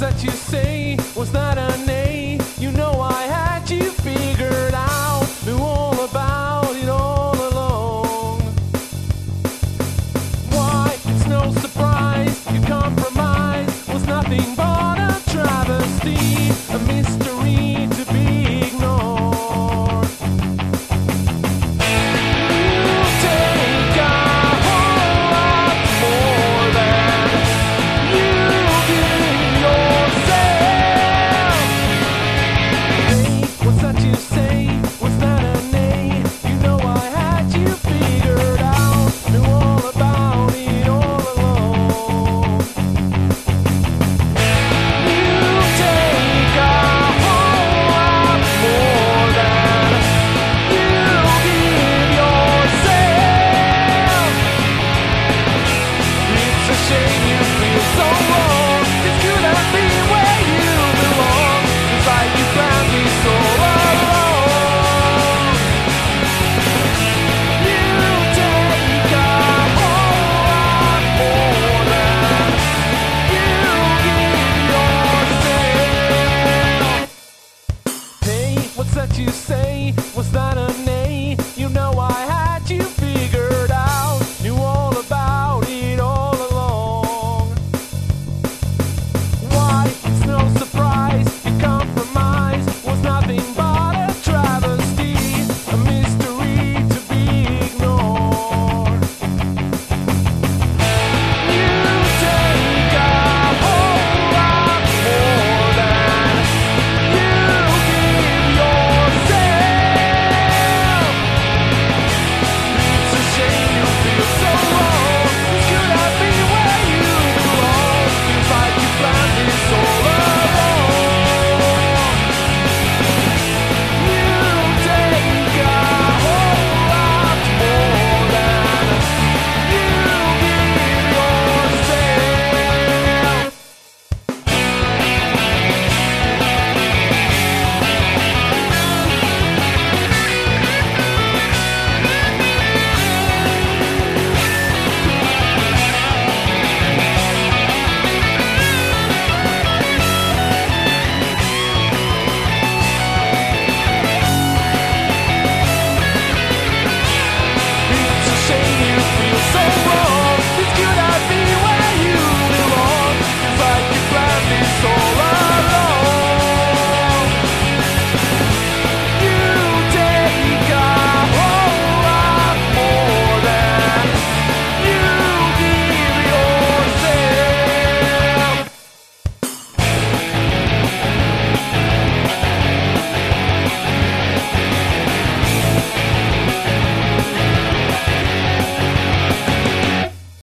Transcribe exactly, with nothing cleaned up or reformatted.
that you say? Was that a nay? You know I had you figured out. Knew all about it all along. Why? It's no surprise. Your compromise was nothing but a travesty, a mystery to be ignored. You take a whole lot more than you give yourself. Hey, what's that you say? Was that a nay? You know I had you figured out. Knew all about it all along. You take a whole lot more than you give yourself. It's a shame you feel so wrong. This couldn't be where you belong. It's like you planned this all along. You take a whole lot more than you give yourself. Hey, what's that you say? Was that a nay? You know I had you figured out. Knew all about it all along. Why? It's no surprise. Your compromise was nothing but a travesty, a mystery to be ignored. You take a whole lot more than you give yourself. It's a shame you feel so wrong. This could have been where you belong. Feels like you planned this all along. You take a whole lot more than you give yourself. It's a shame you feel so